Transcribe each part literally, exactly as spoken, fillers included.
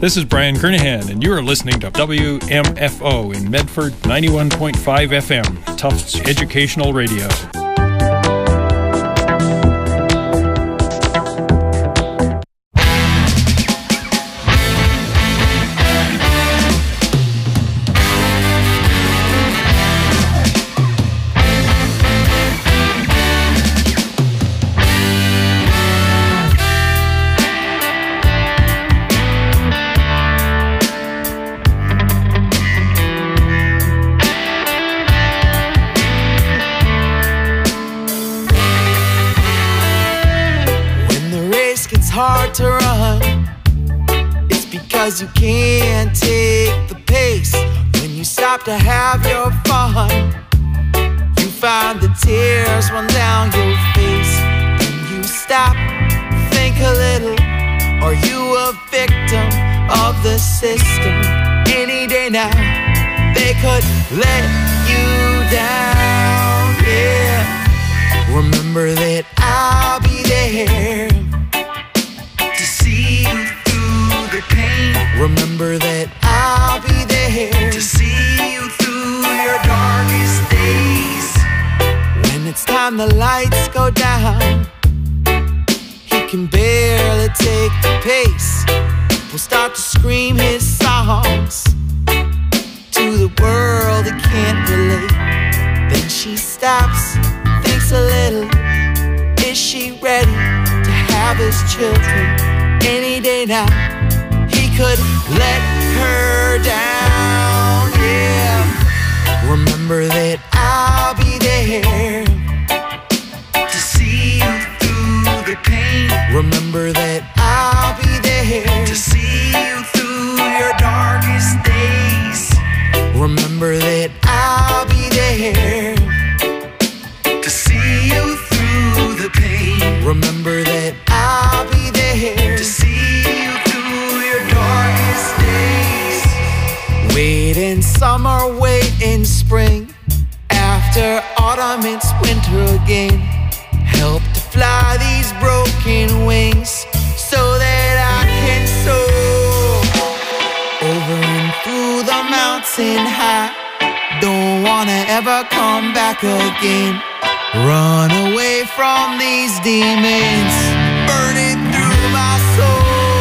This is Brian Kernahan, and you are listening to W M F O in Medford, ninety-one point five F M, Tufts Educational Radio. Hard to run, it's because you can't take the pace. When you stop to have your fun, you find the tears run down your face. When you stop, think a little. Are you a victim of the system? Any day now, they could let you down, yeah. Remember that I'll be there. Remember that I'll be there to see you through your darkest days. When it's time the lights go down, he can barely take the pace. Will start to scream his songs to the world that can't relate. Then she stops, thinks a little. Is she ready to have his children? Any day now, could let her down, yeah. Remember that I'll be there to see you through the pain. Remember that I'll be there to see you through your darkest days. Remember that I'll be there to see you through the pain. Remember that I'll be there to see you through your darkest days. Wait in summer, wait in spring. After autumn, it's winter again. Help to fly these broken wings so that I can soar over and through the mountain high. Don't wanna ever come back again. Run away from these demons burning through my soul.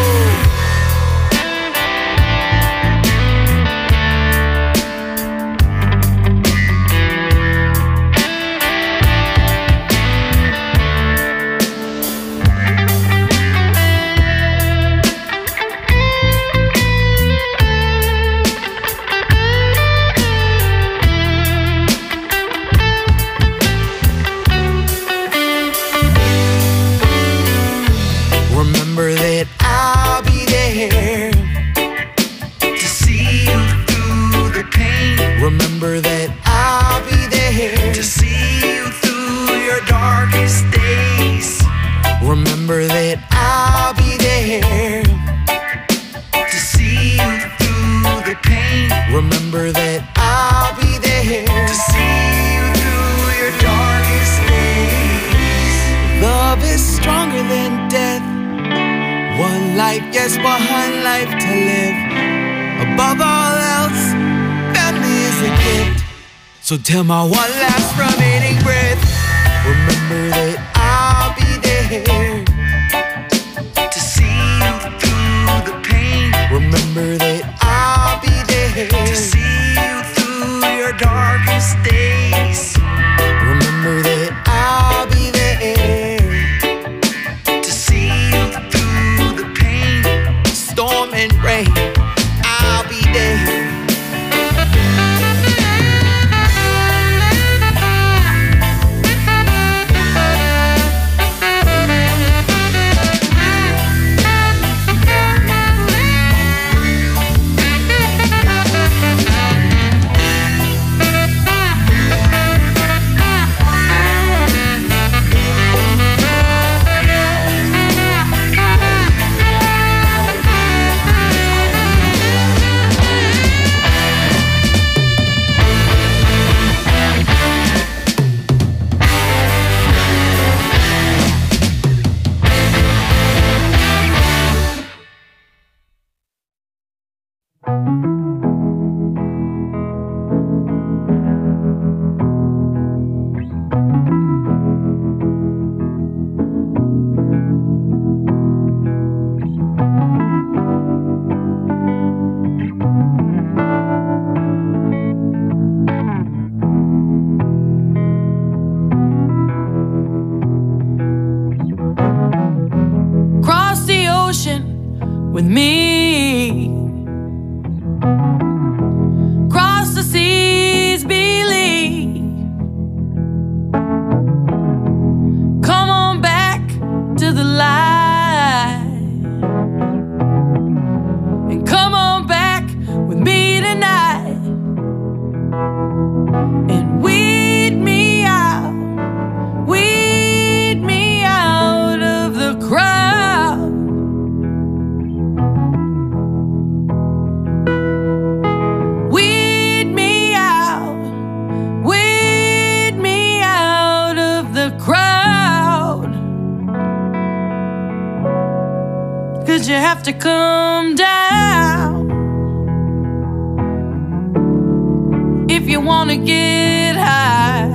Remember that I'll be there to see you through the pain. Remember that I'll be there to see you through your darkest days. Remember that I'll be there to see you through the pain. Remember that I'll be there to see you through your darkest days. Love is stronger than death. One life, yes, one life to live. Above all else, family is a gift. So till my one last remaining breath, remember that I'll be there to see you through the pain. Remember that I'll be there to see you through your darkest days. Remember that I'll be there to see you through the pain. Storm and rain, I'll be there. and weed me out, weed me out of the crowd. Weed me out, weed me out of the crowd. 'Cause you have to come down if you wanna get high.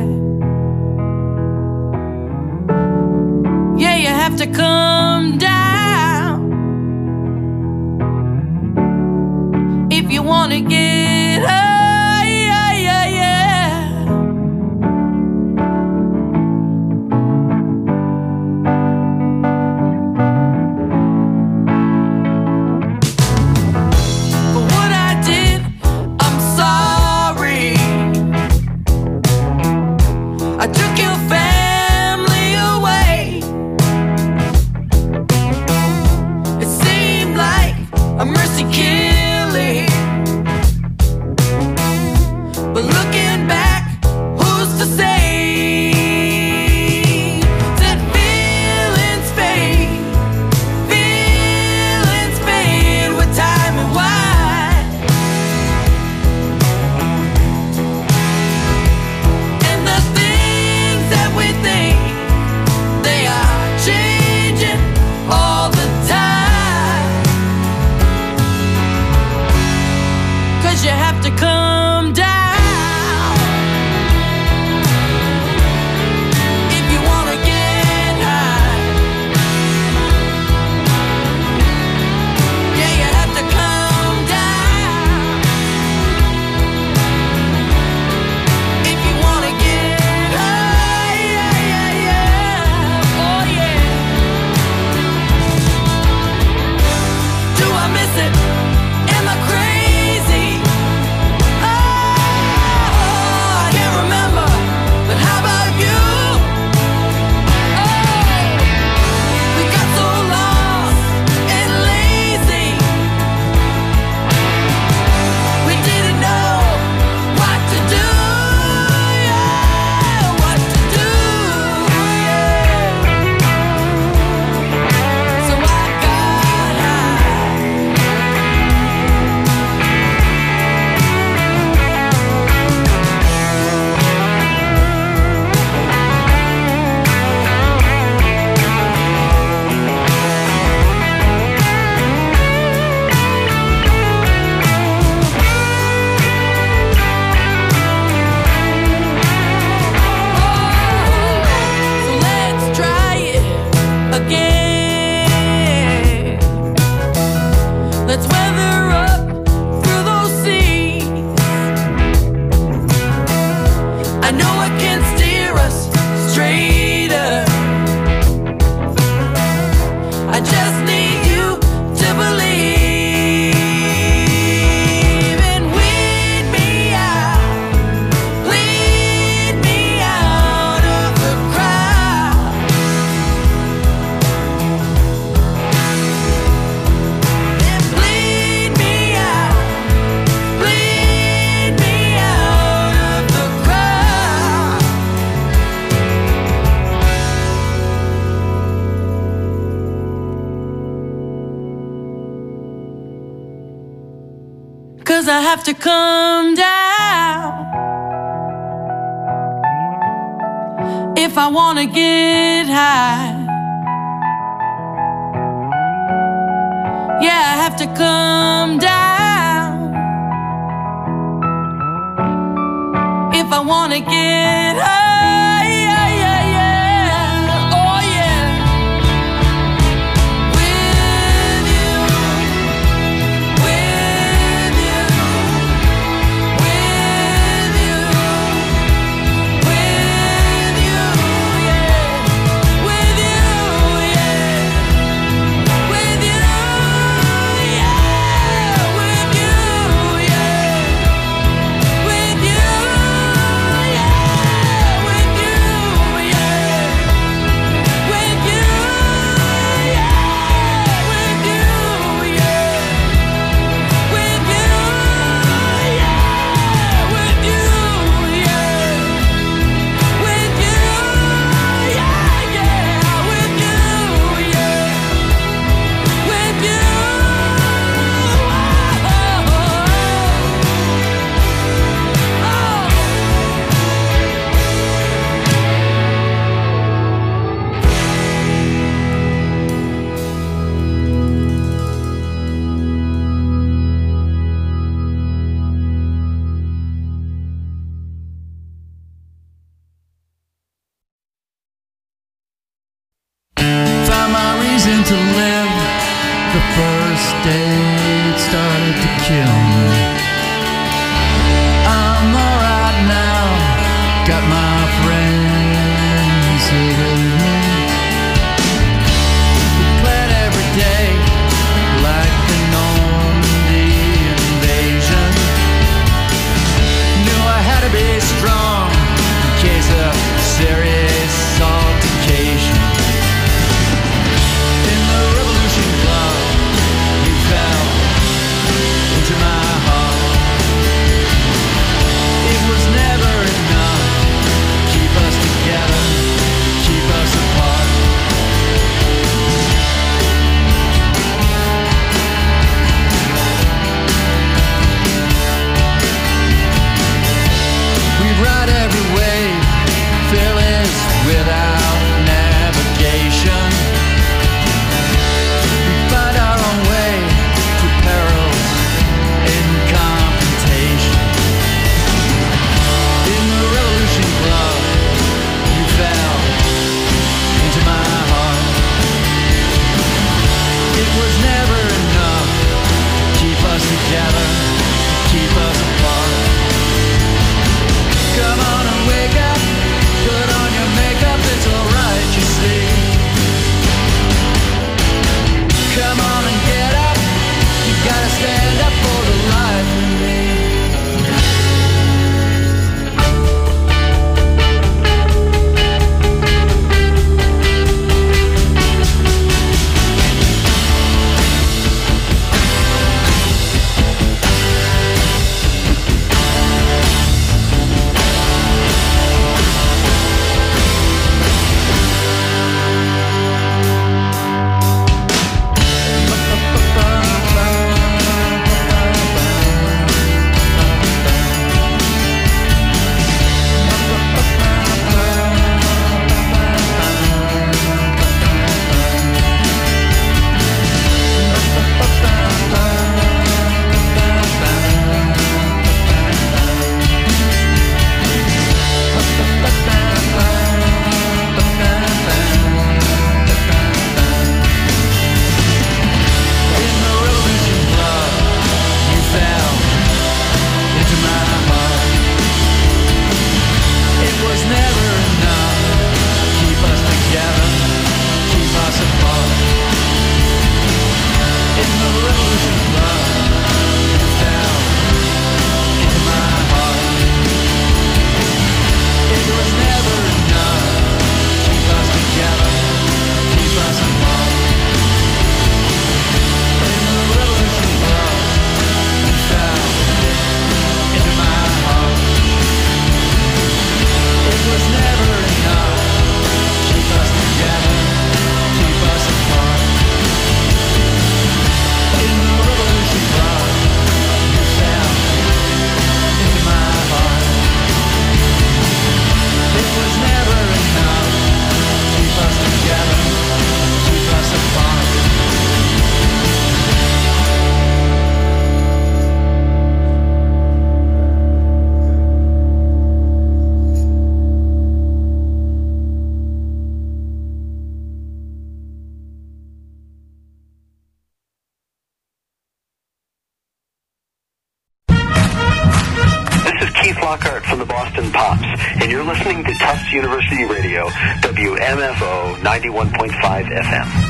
Yeah, you have to come down if you wanna get high. Yeah, yeah, yeah. For what I did, I'm sorry. I took your family away. It seemed like a mercy killing, but looking back, who's to say that feelings fade, feelings fade with time and wine. And the things that we think, they are changing all the time. 'Cause you have to come down if you wanna get high. Yeah, you have to come down if you wanna get high. Yeah, yeah, yeah. Oh yeah. Do I miss it? Am I crazy? Oh, I can't remember. But how about you? Oh, we got so lost and lazy. We didn't know what to do. Yeah, what to do. Yeah. So I got high. So let's try it again. Let's weather up through those seas. I know it can steer us straighter. I just need you to believe and weed me out, lead me out of the crowd. And bleed me out, bleed me out of the crowd. 'Cause I have to come down if I wanna get high. Yeah, I have to come down if I wanna get high. Yeah, yeah, yeah. Oh yeah. With you, with you, with you, with you, yeah. With you, yeah. With you, yeah. With you, yeah. With you, yeah. Lockhart from the Boston Pops, and you're listening to Tufts University Radio, W M F O ninety-one point five F M.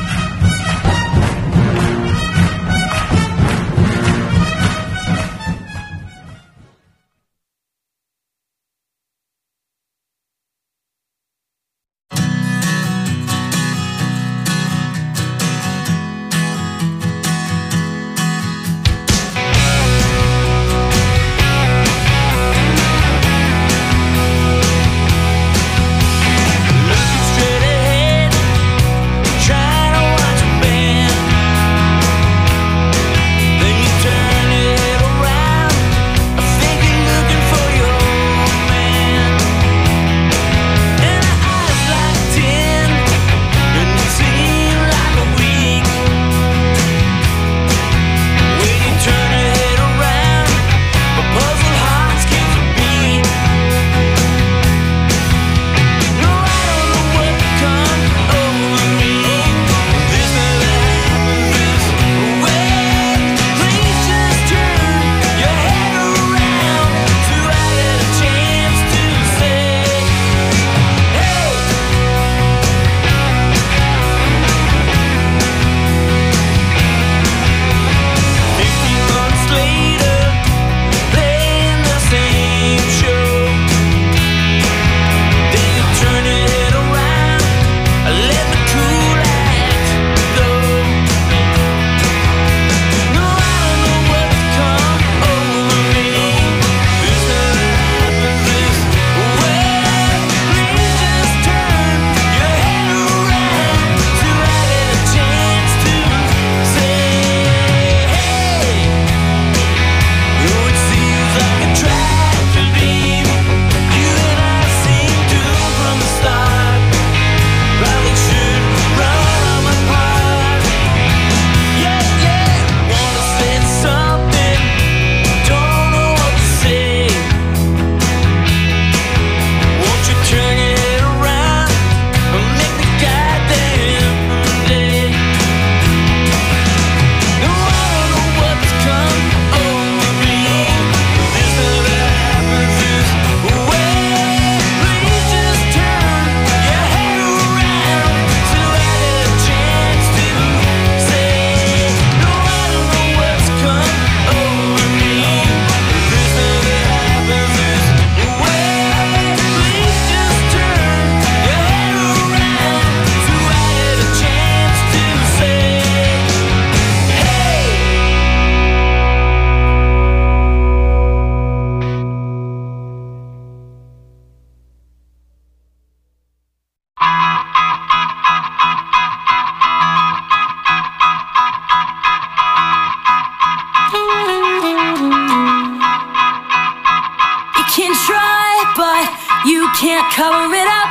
can't cover it up.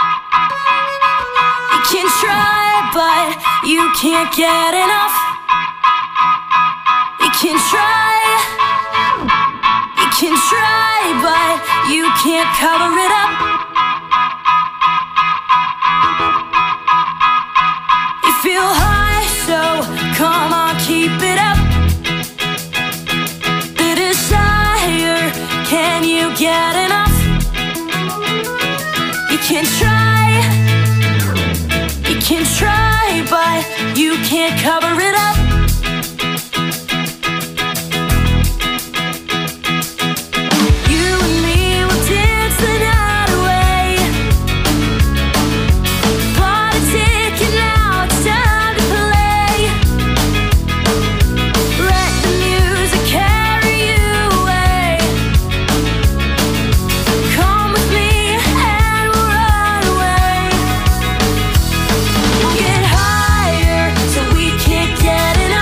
You can try, but you can't get enough. You can try, you can try, but you can't cover it up. You feel high, so come on, keep it up. The desire, can you get enough? You can try, you can try, but you can't cover it up. You and me will dance the night away. Bought a ticket, now it's time to play. Let the music carry you away. Come with me and we'll run away. Get higher so we can't get enough.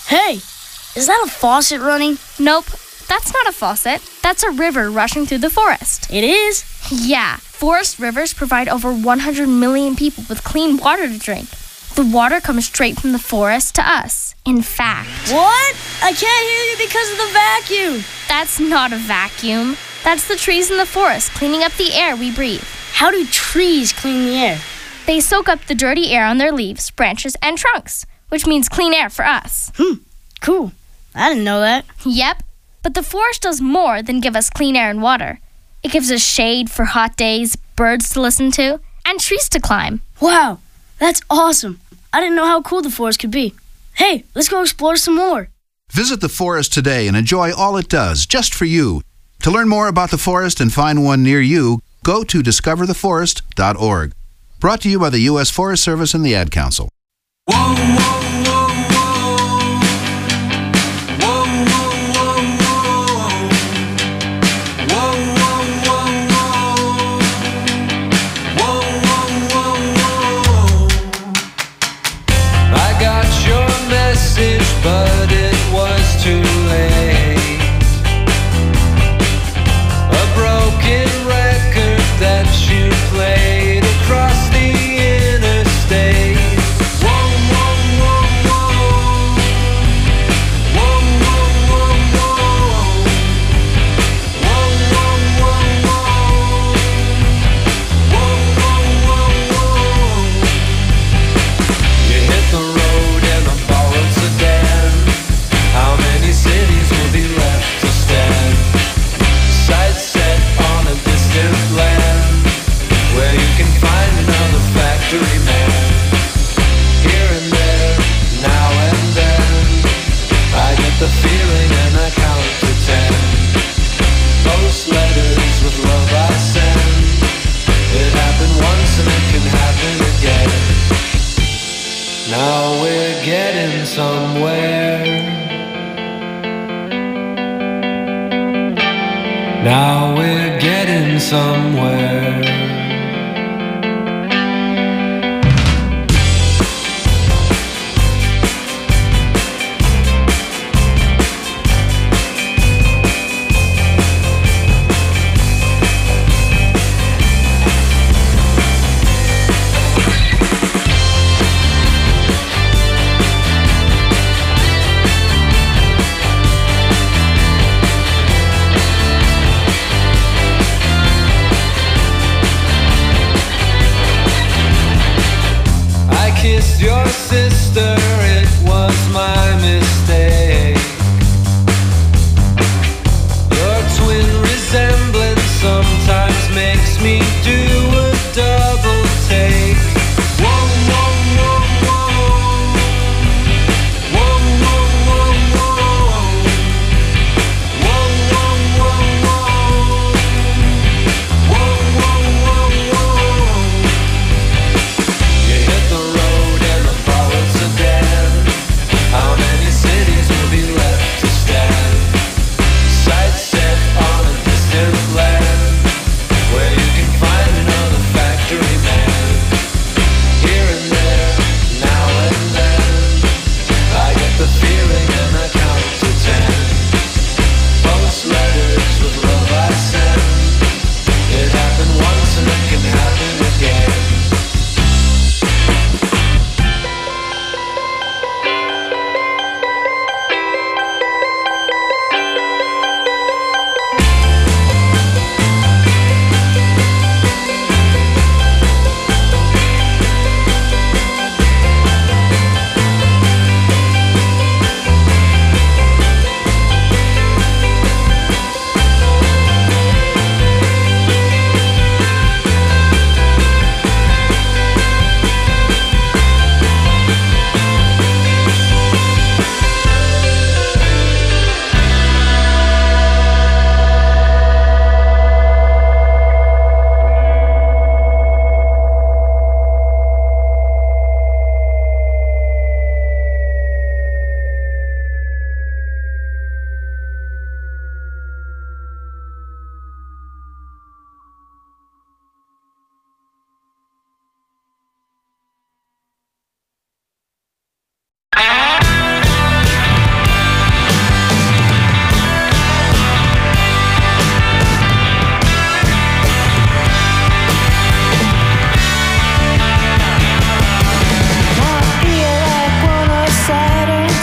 Hey, is that a faucet running? Nope, that's not a faucet. That's a river rushing through the forest. It is? Yeah, forest rivers provide over one hundred million people with clean water to drink. The water comes straight from the forest to us. In fact... What? I can't hear you because of the vacuum. That's not a vacuum. That's the trees in the forest cleaning up the air we breathe. How do trees clean the air? They soak up the dirty air on their leaves, branches, and trunks, which means clean air for us. Hmm, cool. I didn't know that. Yep, but the forest does more than give us clean air and water. It gives us shade for hot days, birds to listen to, and trees to climb. Wow, that's awesome. I didn't know how cool the forest could be. Hey, let's go explore some more. Visit the forest today and enjoy all it does, just for you. To learn more about the forest and find one near you, go to discover the forest dot org. Brought to you by the U S Forest Service and the Ad Council. Whoa, whoa, whoa, whoa. Whoa, whoa, whoa, whoa. Whoa, whoa, whoa, whoa. Whoa, whoa, whoa, whoa. I got your message, but it was too late. A broken record that you played across the interstate. Whoa, whoa, whoa, whoa. Whoa, whoa, whoa, whoa. Whoa, whoa, whoa, whoa. Whoa, whoa, whoa, whoa. You hit the road in a borrowed sedan. How many cities will be left to stand? Sights set on a distant land, where you can find another factory man. Here and there, now and then, I get the feeling and I count to ten. Post letters with love I send. It happened once and it can happen again. Now we're getting somewhere. Now we're getting somewhere.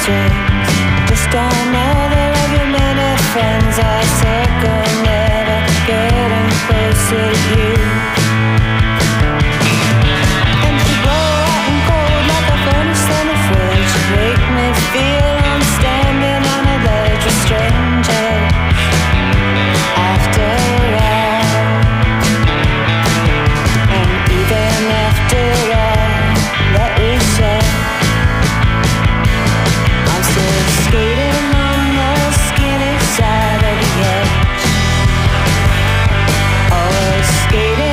strings. Just another of your many friends. I circle, never getting closer to you. And she blow hot and cold like a furnace in the fridge. Make me feel I'm standing on a ledge with strangers. After all, and even after all that we said, I'm still skating on the skinny side of the edge. Always skating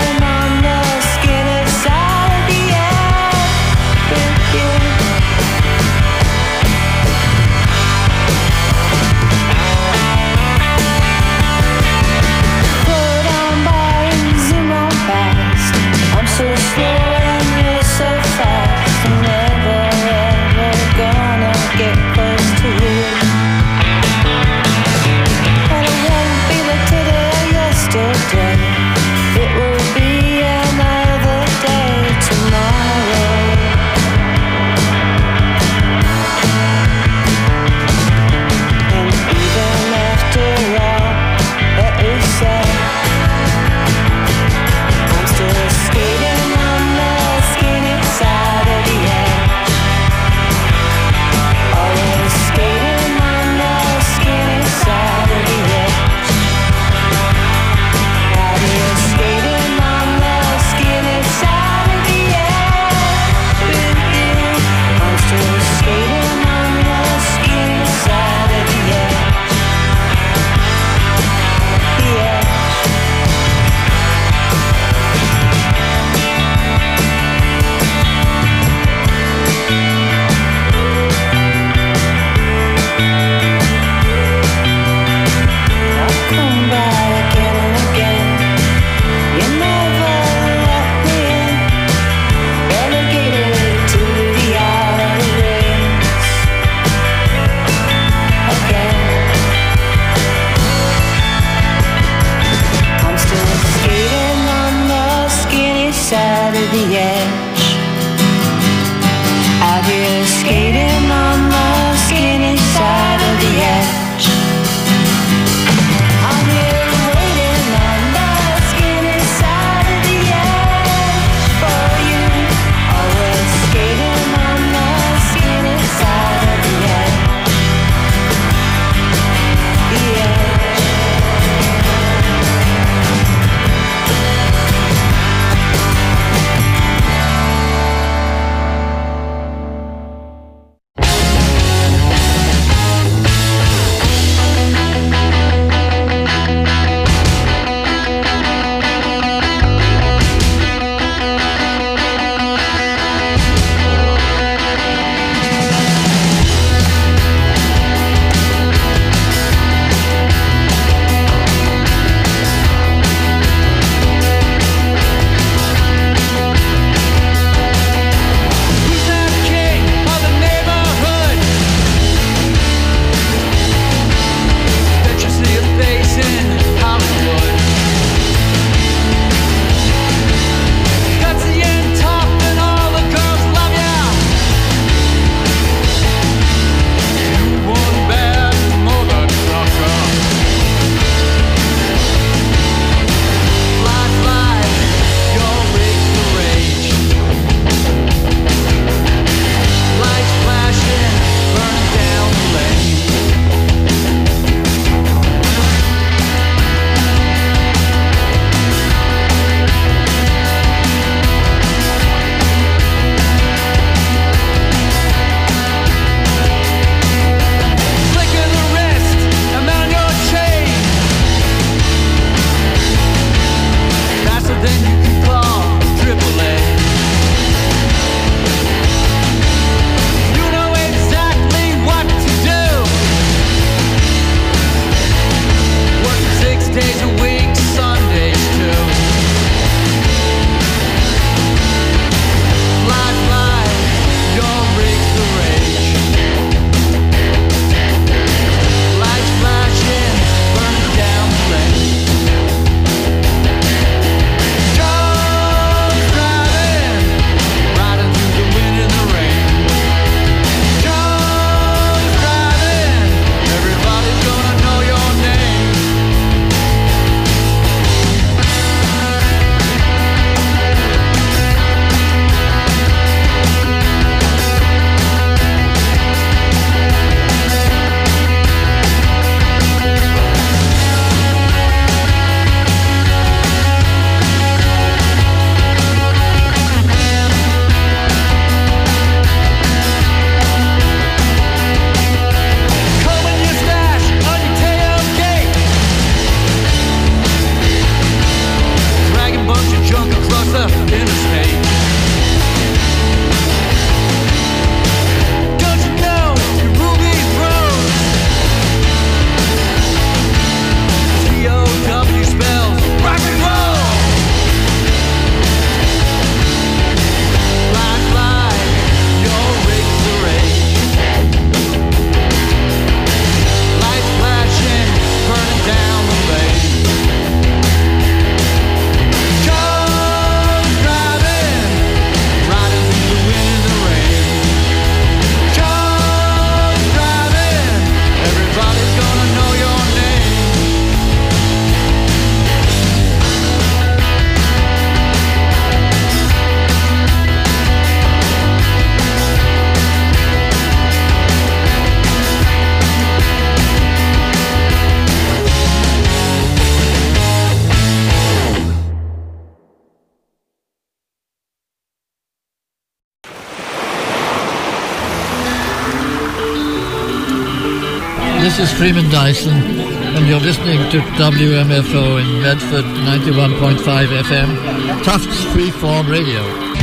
This is Freeman Dyson, and you're listening to W M F O in Medford, ninety-one point five F M, Tufts Freeform Radio.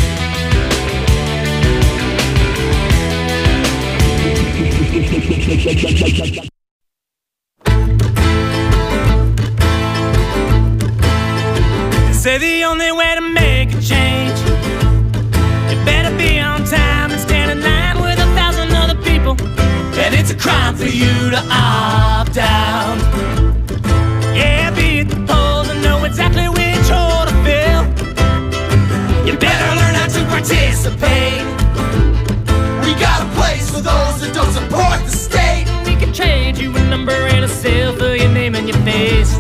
Say the only way to make a change, you better be on time and stand in line with a thousand other people. And it's a crime for you to opt out. Yeah, be at the polls and know exactly which hole to fill. You better learn how to participate. We got a place for those that don't support the state. We can trade you a number and a seal for your name and your face.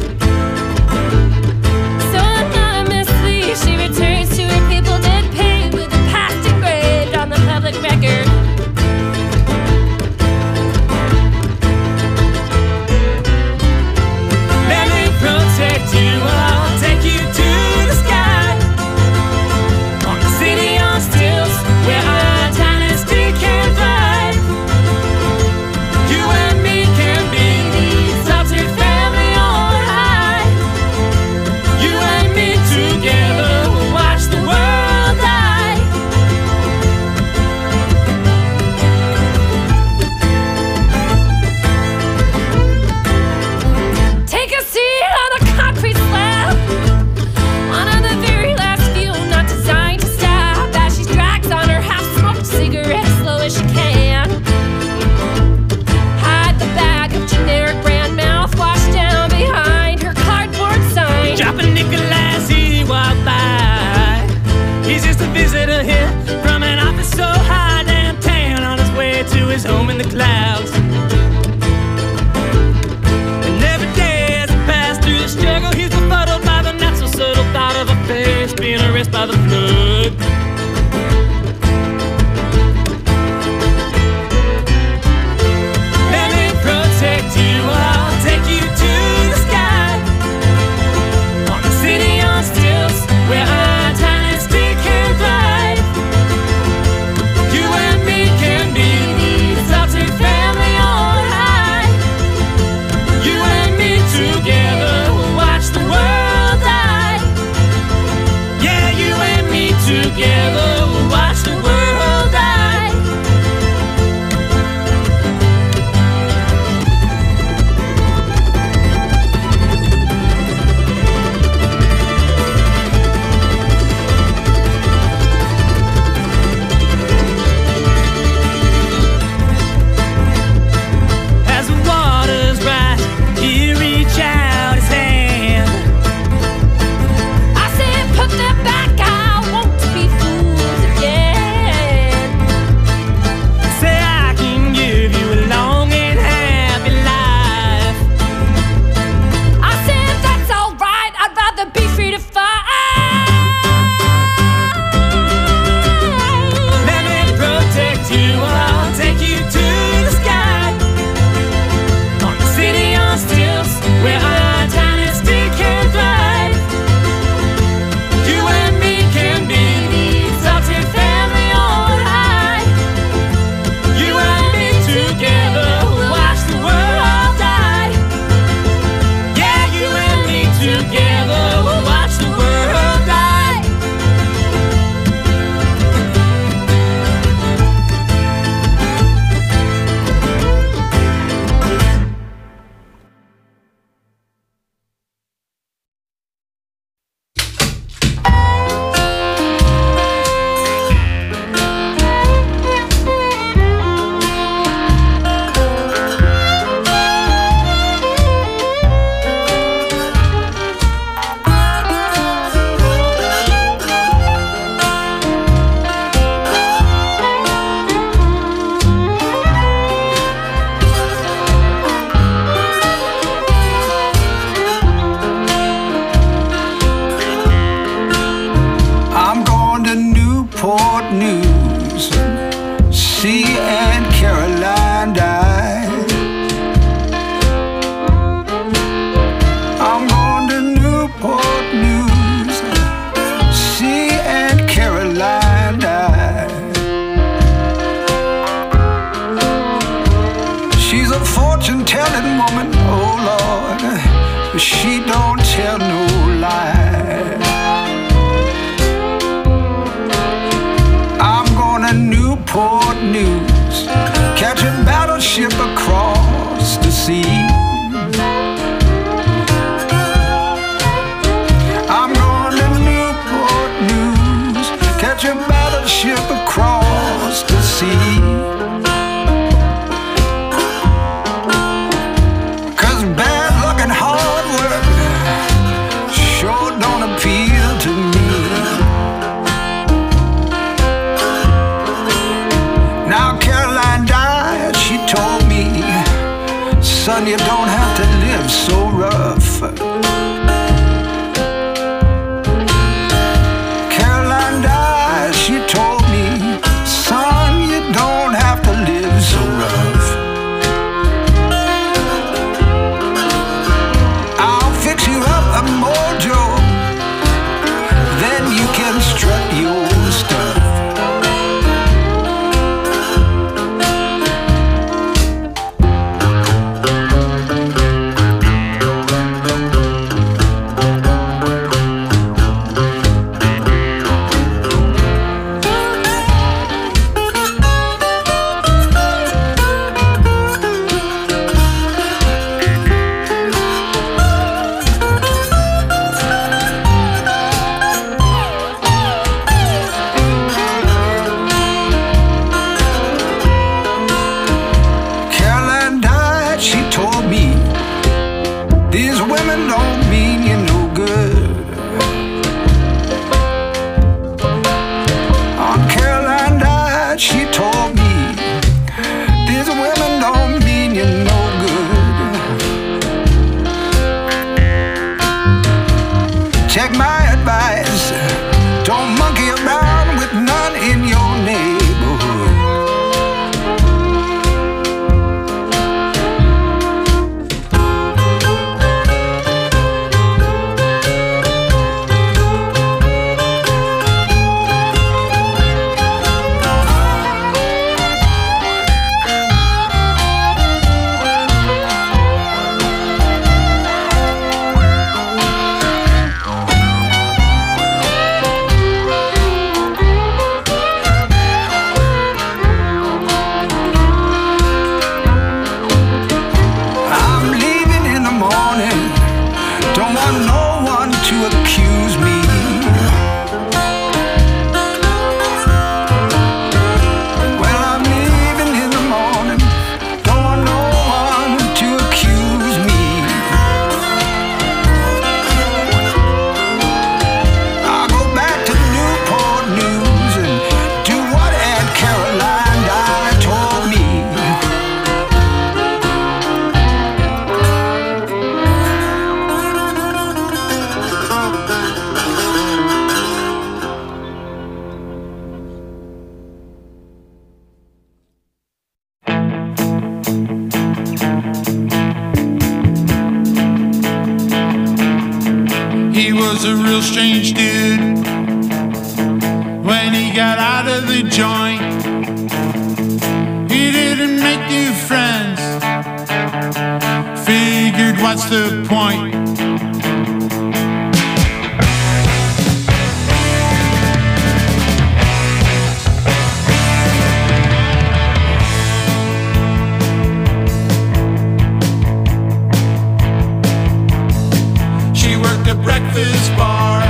She returns to her people dead paid with the past engraved on the public record. Let me protect you, I'll take you to the sky. On the city on stilts, where our dynasty can thrive. You and me can be the exalted family on high. fortune-telling woman, oh Lord, she don't tell no lie. I'm going to Newport News, catch a battleship across the sea. I'm going to Newport News, catch a battleship across the sea. Cause bad luck and hard work sure don't appeal to me. Now Caroline died, she told me, son, you don't have to live so rough. Caroline died, she told me, son, you don't have to live so rough. I'll fix you up a mojo, then you can strut your stuff. Caroline died, she told me, these women don't mean you no good. Aunt Caroline died, she told me, these women don't mean you no good. Take my advice, don't monkey around with none in your neighborhood. I'm leaving in the morning, don't want no one to accuse me. Well, I'm leaving in the morning, don't want no one to accuse me. I'll go back to Newport News and do what Aunt Caroline died told me. He was a real strange dude when he got out of the joint. He didn't make new friends, figured what's the point? She worked a breakfast bar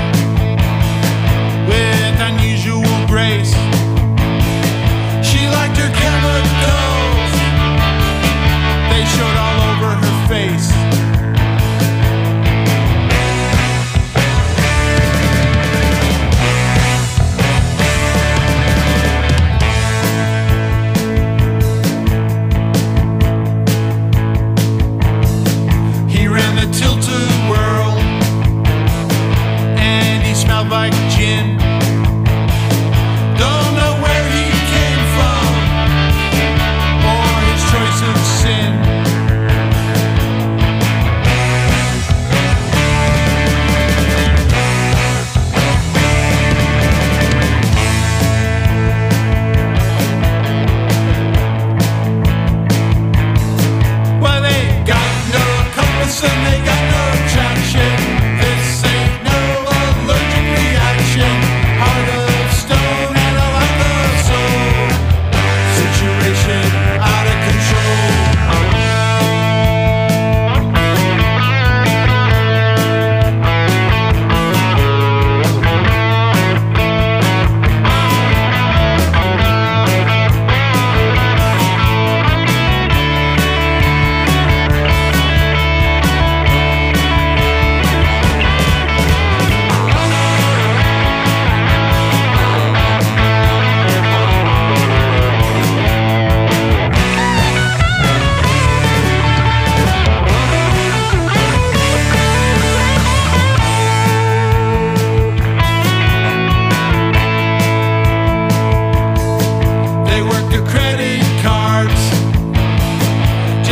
with unusual grace. She liked her chemicals, they showed all over her face.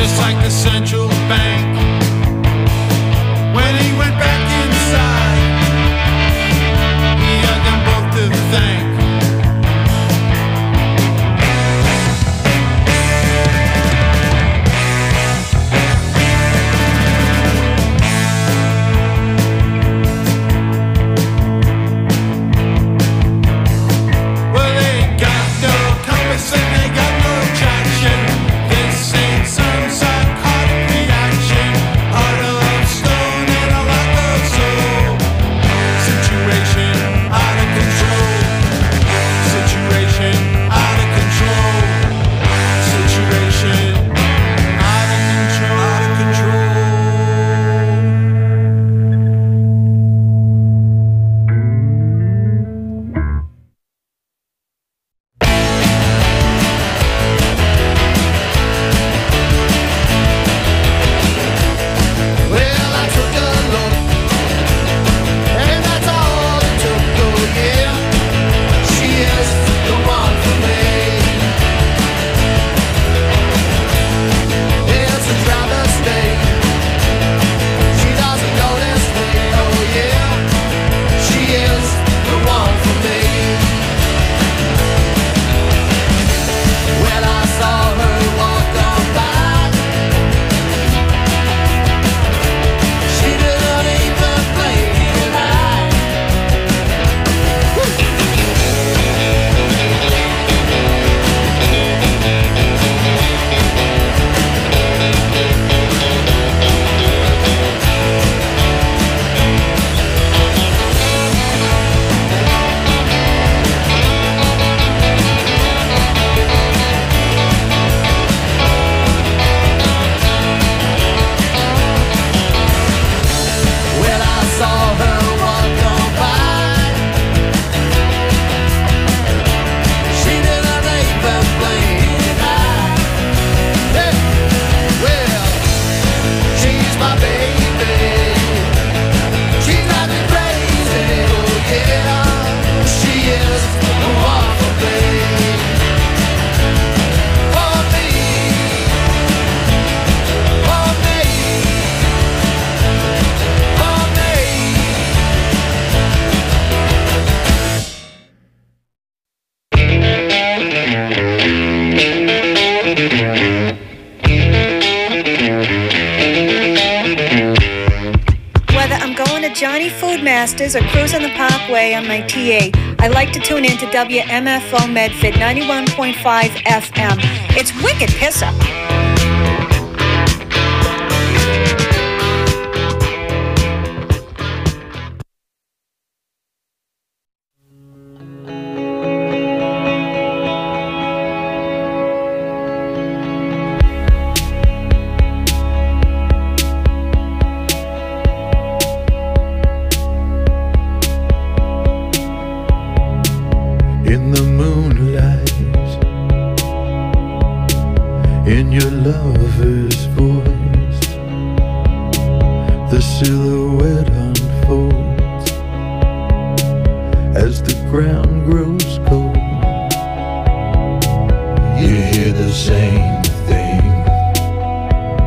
just like the central bank. When he went back inside, he had them both to thank. Well, they got no compass and they got no traction. This ain't some psychotic reaction. Heart of stone and a lot of soul. Situation out of control. Situation out of control. Situation out of control. Out of control. Well, I took a look, and that's all it took. Oh yeah, she is the one for me. It's a travesty. She doesn't notice me. Oh yeah, she is the one for me. When I saw her walk on by, she didn't even blink an eye. When I saw her walk on by, she didn't even blink an eye. Hey, well, she's my baby. She's not me crazy. Oh yeah, she is the one for me. For me. For me. For me. Whether I'm going to Johnny Food Masters or cruising the Parkway on my T A, I like to tune in to W M F O Medford ninety-one point five F M. It's wicked piss up.